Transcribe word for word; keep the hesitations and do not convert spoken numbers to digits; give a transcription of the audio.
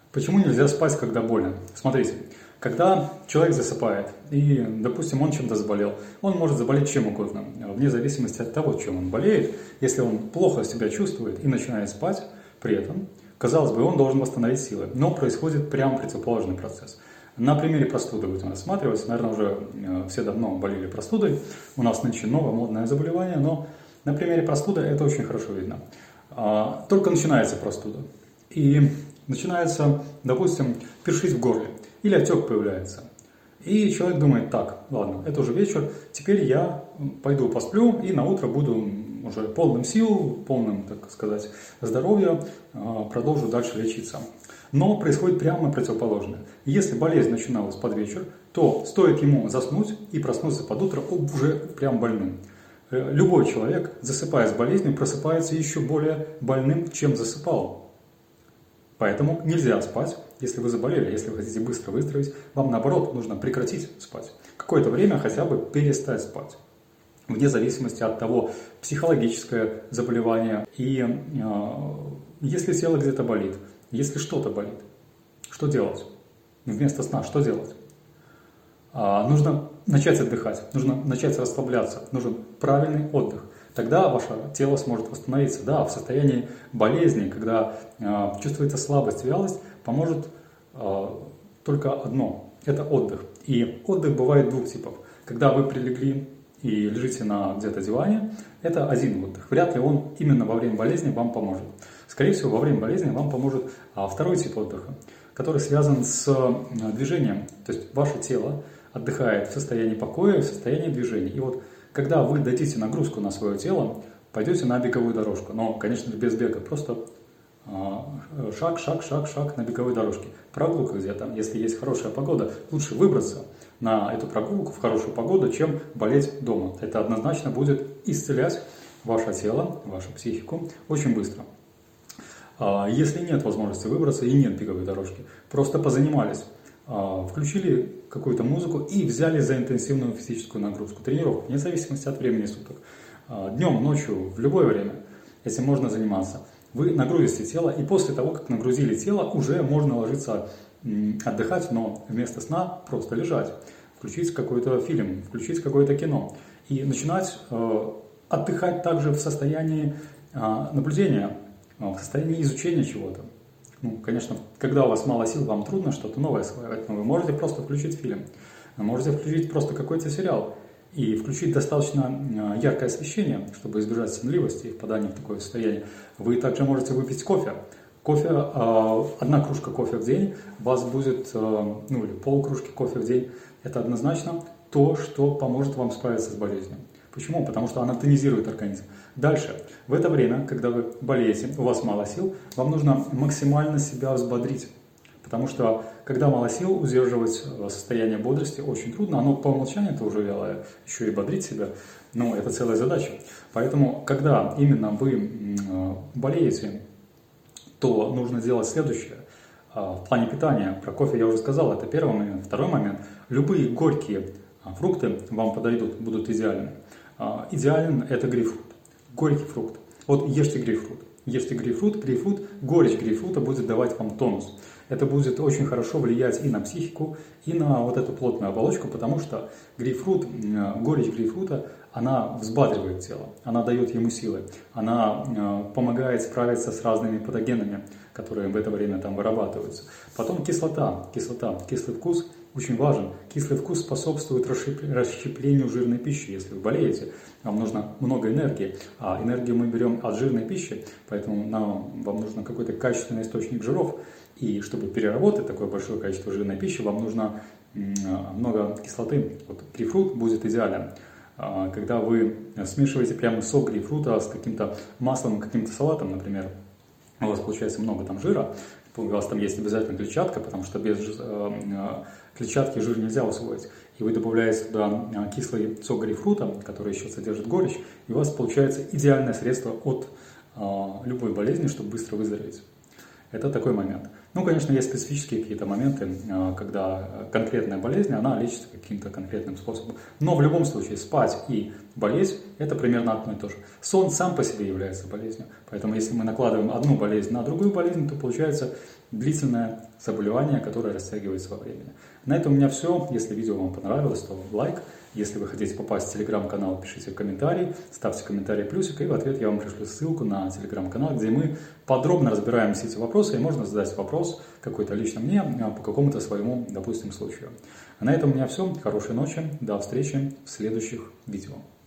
Почему нельзя спать, когда больно? Смотрите, когда человек засыпает, и, допустим, он чем-то заболел, он может заболеть чем угодно, вне зависимости от того, чем он болеет. Если он плохо себя чувствует и начинает спать, при этом, казалось бы, он должен восстановить силы, но происходит прямо противоположный процесс. На примере простуды будем рассматривать. Наверное, уже все давно болели простудой. У нас нынче новое модное заболевание, но на примере простуды это очень хорошо видно. Только начинается простуда. И начинается, допустим, першить в горле. Или отек появляется. И человек думает: так, ладно, это уже вечер, теперь я пойду посплю и на утро буду уже полным сил, полным, так сказать, здоровья, продолжу дальше лечиться. Но происходит прямо противоположное. Если болезнь начиналась под вечер, то стоит ему заснуть и проснуться под утро уже прям больным. Любой человек, засыпая с болезнью, просыпается еще более больным, чем засыпал. Поэтому нельзя спать, если вы заболели. Если вы хотите быстро выздороветь, вам наоборот нужно прекратить спать. Какое-то время хотя бы перестать спать. Вне зависимости от того, психологическое заболевание. И э, если тело где-то болит, если что-то болит, что делать? Вместо сна что делать? А, нужно начать отдыхать, нужно начать расслабляться, нужен правильный отдых. Тогда ваше тело сможет восстановиться. Да, в состоянии болезни, когда э, чувствуется слабость, вялость, поможет э, только одно – это отдых. И отдых бывает двух типов. Когда вы прилегли и лежите на где-то диване, это один отдых. Вряд ли он именно во время болезни вам поможет. Скорее всего, во время болезни вам поможет а, второй тип отдыха, который связан с а, движением. То есть ваше тело отдыхает в состоянии покоя, в состоянии движения. И вот когда вы дадите нагрузку на свое тело, пойдете на беговую дорожку. Но, конечно же, без бега, просто а, шаг, шаг, шаг, шаг на беговой дорожке. Прогулка где-то, если есть хорошая погода, лучше выбраться на эту прогулку в хорошую погоду, чем болеть дома. Это однозначно будет исцелять ваше тело, вашу психику очень быстро. Если нет возможности выбраться и нет беговой дорожки, просто позанимались, включили какую-то музыку и взяли за интенсивную физическую нагрузку, тренировку, вне зависимости от времени суток. Днем, ночью, в любое время этим можно заниматься. Вы нагрузите тело, и после того, как нагрузили тело, уже можно ложиться отдыхать, но вместо сна просто лежать, включить какой-то фильм, включить какое-то кино и начинать отдыхать также в состоянии наблюдения, в состоянии изучения чего-то. Ну, конечно, когда у вас мало сил, вам трудно что-то новое осваивать, но вы можете просто включить фильм, вы можете включить просто какой-то сериал и включить достаточно яркое освещение, чтобы избежать сонливости и впадания в такое состояние. Вы также можете выпить кофе. Кофе, одна кружка кофе в день, у вас будет, ну или полкружки кофе в день. Это однозначно то, что поможет вам справиться с болезнью. Почему? Потому что она тонизирует организм. Дальше, в это время, когда вы болеете, у вас мало сил, вам нужно максимально себя взбодрить. Потому что, когда мало сил, удерживать состояние бодрости очень трудно. Оно по умолчанию это уже вялое, еще и бодрить себя, ну, это целая задача. Поэтому, когда именно вы болеете, то нужно делать следующее. В плане питания, про кофе я уже сказал, это первый момент. Второй момент, любые горькие фрукты вам подойдут, будут идеальны. Идеален это грейпфрут, горький фрукт. Вот ешьте грейпфрут, ешьте грейпфрут, грейпфрут, горечь грейпфрута будет давать вам тонус. Это будет очень хорошо влиять и на психику, и на вот эту плотную оболочку, потому что грейпфрут, горечь грейпфрута, она взбадривает тело, она дает ему силы, она помогает справиться с разными патогенами, которые в это время там вырабатываются. Потом кислота, кислота, кислый вкус очень важен. Кислый вкус способствует расщеплению жирной пищи. Если вы болеете, вам нужно много энергии, а энергию мы берем от жирной пищи, поэтому нам, вам нужно какой-то качественный источник жиров. И чтобы переработать такое большое количество жирной пищи, вам нужно много кислоты. Вот грейпфрут будет идеален. Когда вы смешиваете прямо сок грейпфрута с каким-то маслом, каким-то салатом, например, у вас получается много там жира, у вас там есть обязательно клетчатка, потому что без клетчатки жир нельзя усвоить. И вы добавляете туда кислый сок грейпфрута, который еще содержит горечь, и у вас получается идеальное средство от любой болезни, чтобы быстро выздороветь. Это такой момент. Ну, конечно, есть специфические какие-то моменты, когда конкретная болезнь, она лечится каким-то конкретным способом. Но в любом случае спать и болеть – это примерно одно и то же. Сон сам по себе является болезнью. Поэтому если мы накладываем одну болезнь на другую болезнь, то получается длительное заболевание, которое растягивается во времени. На этом у меня все. Если видео вам понравилось, то лайк. Если вы хотите попасть в телеграм-канал, пишите комментарий, ставьте комментарий плюсик, и в ответ я вам пришлю ссылку на телеграм-канал, где мы подробно разбираем все эти вопросы, и можно задать вопрос какой-то лично мне по какому-то своему, допустим, случаю. А на этом у меня все. Хорошей ночи. До встречи в следующих видео.